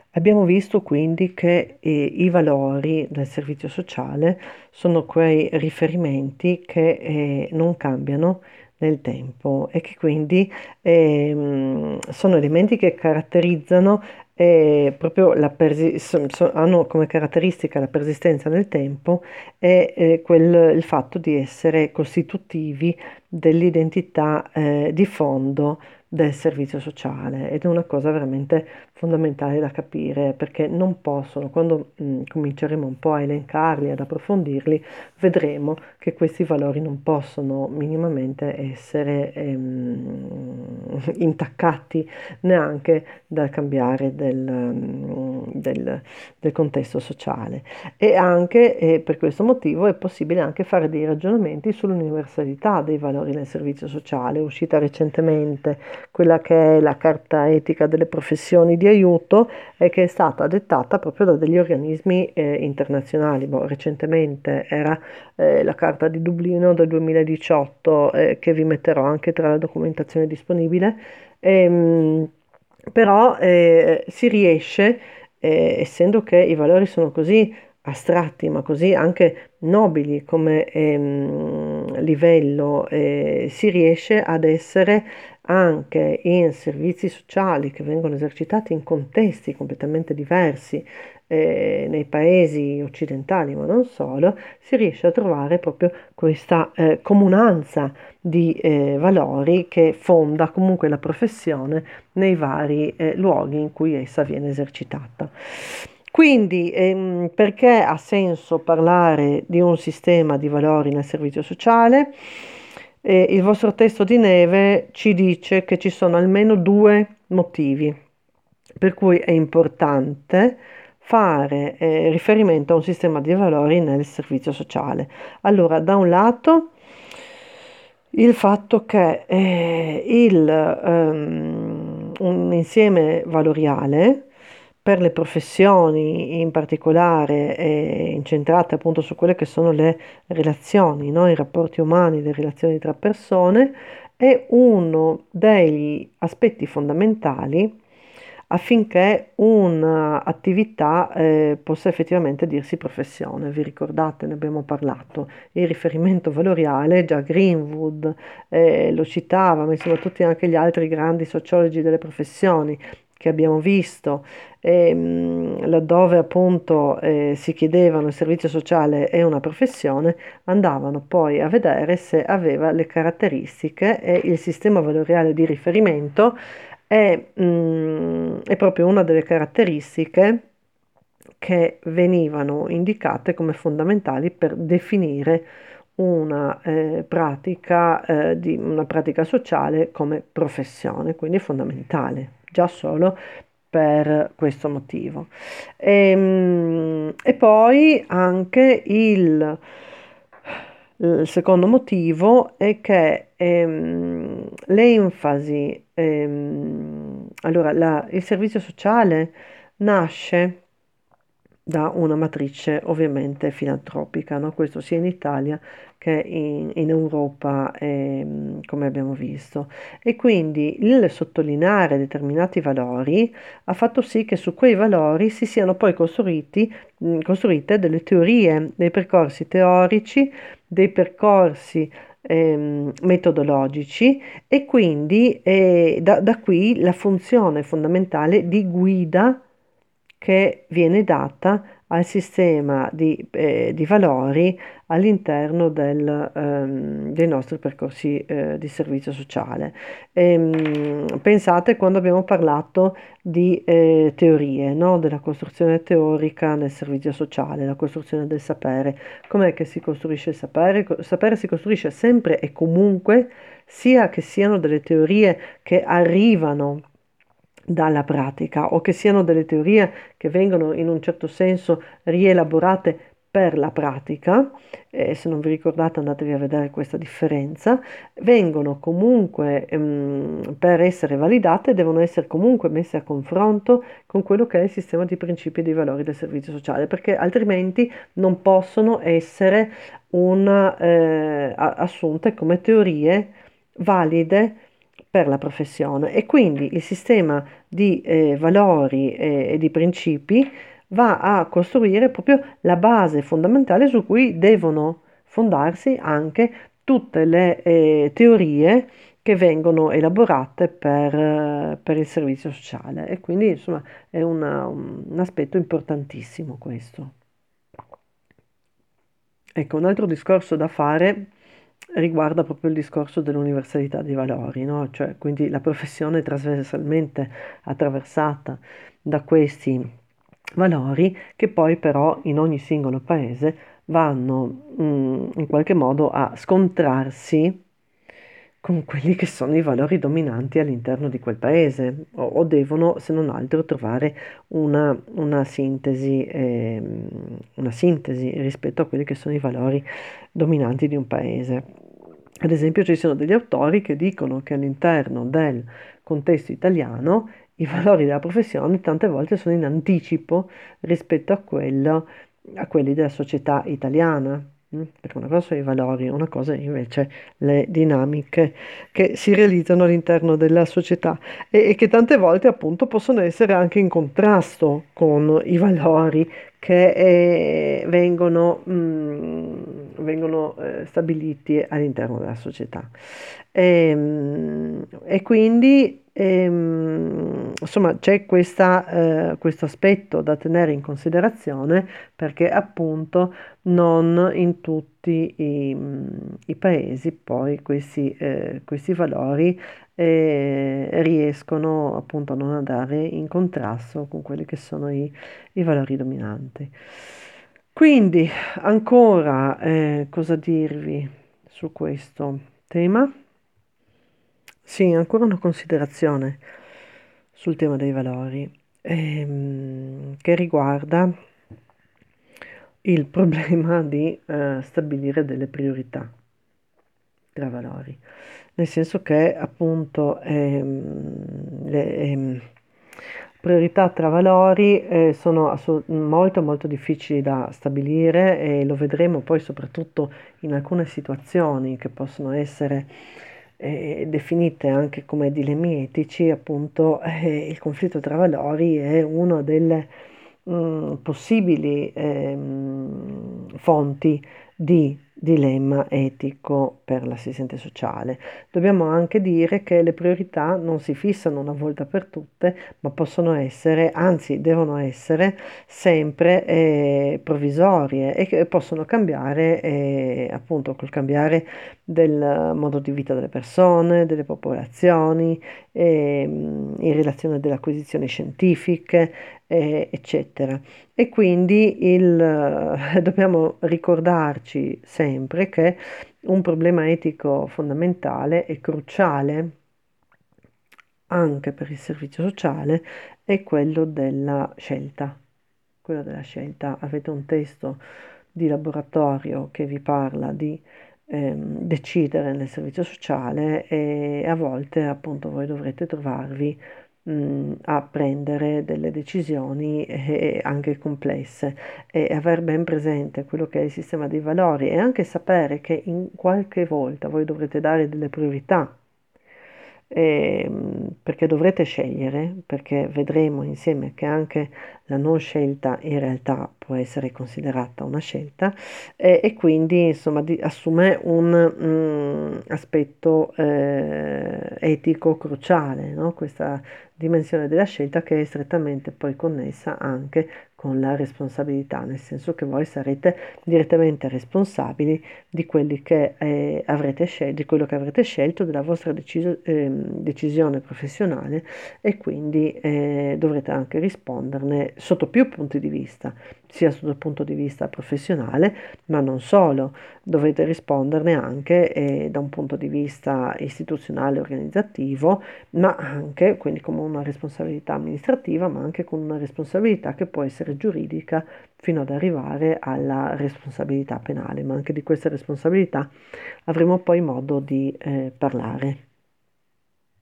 Abbiamo visto quindi che i valori del servizio sociale sono quei riferimenti che non cambiano nel tempo e che quindi sono elementi che caratterizzano proprio hanno come caratteristica la persistenza nel tempo e il fatto di essere costitutivi dell'identità di fondo del servizio sociale ed è una cosa veramente fondamentale da capire perché non possono, quando cominceremo un po' a elencarli, ad approfondirli, vedremo che questi valori non possono minimamente essere intaccati neanche dal cambiare del contesto sociale. E anche per questo motivo è possibile anche fare dei ragionamenti sull'universalità dei valori nel servizio sociale, uscita recentemente quella che è la Carta etica delle professioni di aiuto e che è stata dettata proprio da degli organismi internazionali. Recentemente era la Carta di Dublino del 2018 che vi metterò anche tra la documentazione disponibile. Ehm, Però si riesce, essendo che i valori sono così astratti, ma così anche nobili come livello, si riesce ad essere anche in servizi sociali che vengono esercitati in contesti completamente diversi, nei paesi occidentali, ma non solo, si riesce a trovare proprio questa comunanza di valori che fonda comunque la professione nei vari luoghi in cui essa viene esercitata. Quindi, perché ha senso parlare di un sistema di valori nel servizio sociale? Il vostro testo di Neve ci dice che ci sono almeno due motivi per cui è importante fare riferimento a un sistema di valori nel servizio sociale. Allora, da un lato, il fatto che un insieme valoriale per le professioni in particolare incentrate appunto su quelle che sono le relazioni, no? I rapporti umani, le relazioni tra persone, è uno degli aspetti fondamentali affinché un'attività possa effettivamente dirsi professione. Vi ricordate, ne abbiamo parlato, il riferimento valoriale, già Greenwood lo citava, ma insomma tutti anche gli altri grandi sociologi delle professioni che abbiamo visto, laddove appunto si chiedevano il servizio sociale è una professione, andavano poi a vedere se aveva le caratteristiche e il sistema valoriale di riferimento è proprio una delle caratteristiche che venivano indicate come fondamentali per definire una pratica sociale come professione, quindi fondamentale, già solo per questo motivo. E poi anche il secondo motivo è che l'enfasi, allora il servizio sociale nasce da una matrice ovviamente filantropica, no? Questo sia in Italia che in Europa, come abbiamo visto. E quindi il sottolineare determinati valori ha fatto sì che su quei valori si siano poi costruite delle teorie, dei percorsi teorici, dei percorsi metodologici e quindi da qui la funzione fondamentale di guida che viene data al sistema di valori all'interno dei nostri percorsi di servizio sociale. Pensate quando abbiamo parlato di teorie, no? Della costruzione teorica nel servizio sociale, la costruzione del sapere. Com'è che si costruisce il sapere? Il sapere si costruisce sempre e comunque, sia che siano delle teorie che arrivano dalla pratica o che siano delle teorie che vengono in un certo senso rielaborate per la pratica, se non vi ricordate andatevi a vedere questa differenza, vengono comunque per essere validate, devono essere comunque messe a confronto con quello che è il sistema di principi e di valori del servizio sociale, perché altrimenti non possono essere assunte come teorie valide per la professione e quindi il sistema di valori e di principi va a costruire proprio la base fondamentale su cui devono fondarsi anche tutte le teorie che vengono elaborate per il servizio sociale e quindi insomma è un aspetto importantissimo questo. Ecco, un altro discorso da fare riguarda proprio il discorso dell'universalità dei valori, no? Cioè, quindi la professione trasversalmente attraversata da questi valori che poi però in ogni singolo paese vanno in qualche modo a scontrarsi con quelli che sono i valori dominanti all'interno di quel paese o devono, se non altro, trovare una sintesi rispetto a quelli che sono i valori dominanti di un paese. Ad esempio, ci sono degli autori che dicono che all'interno del contesto italiano i valori della professione tante volte sono in anticipo rispetto a quelli della società italiana. Perché una cosa sono i valori, una cosa invece le dinamiche che si realizzano all'interno della società e che tante volte appunto possono essere anche in contrasto con i valori che vengono stabiliti all'interno della società. E quindi insomma c'è questo aspetto da tenere in considerazione perché appunto non in tutti i paesi poi questi valori riescono appunto a non andare in contrasto con quelli che sono i valori dominanti. Quindi, ancora, cosa dirvi su questo tema? Sì, ancora una considerazione sul tema dei valori, che riguarda il problema di stabilire delle priorità tra valori, nel senso che appunto le priorità tra valori sono molto molto difficili da stabilire e lo vedremo poi soprattutto in alcune situazioni che possono essere definite anche come dilemmi etici, appunto il conflitto tra valori è una delle possibili fonti di dilemma etico per l'assistente sociale. Dobbiamo anche dire che le priorità non si fissano una volta per tutte, ma possono essere, anzi devono essere sempre provvisorie e che possono cambiare appunto col cambiare del modo di vita delle persone, delle popolazioni, in relazione delle acquisizioni scientifiche, eccetera. E quindi dobbiamo ricordarci sempre che un problema etico fondamentale e cruciale anche per il servizio sociale è quello della scelta. Quello della scelta. Avete un testo di laboratorio che vi parla di decidere nel servizio sociale e a volte appunto voi dovrete trovarvi a prendere delle decisioni anche complesse e aver ben presente quello che è il sistema dei valori e anche sapere che in qualche volta voi dovrete dare delle priorità perché dovrete scegliere, perché vedremo insieme che anche la non scelta in realtà può essere considerata una scelta e quindi insomma assume un aspetto etico cruciale, no? Questa dimensione della scelta che è strettamente poi connessa anche con la responsabilità, nel senso che voi sarete direttamente responsabili di quelli che avrete scelto, di quello che avrete scelto, della vostra decisione professionale e quindi dovrete anche risponderne sotto più punti di vista, sia sotto il punto di vista professionale, ma non solo, dovete risponderne anche da un punto di vista istituzionale, organizzativo, ma anche quindi come una responsabilità amministrativa, ma anche con una responsabilità che può essere giuridica fino ad arrivare alla responsabilità penale, ma anche di questa responsabilità avremo poi modo di parlare.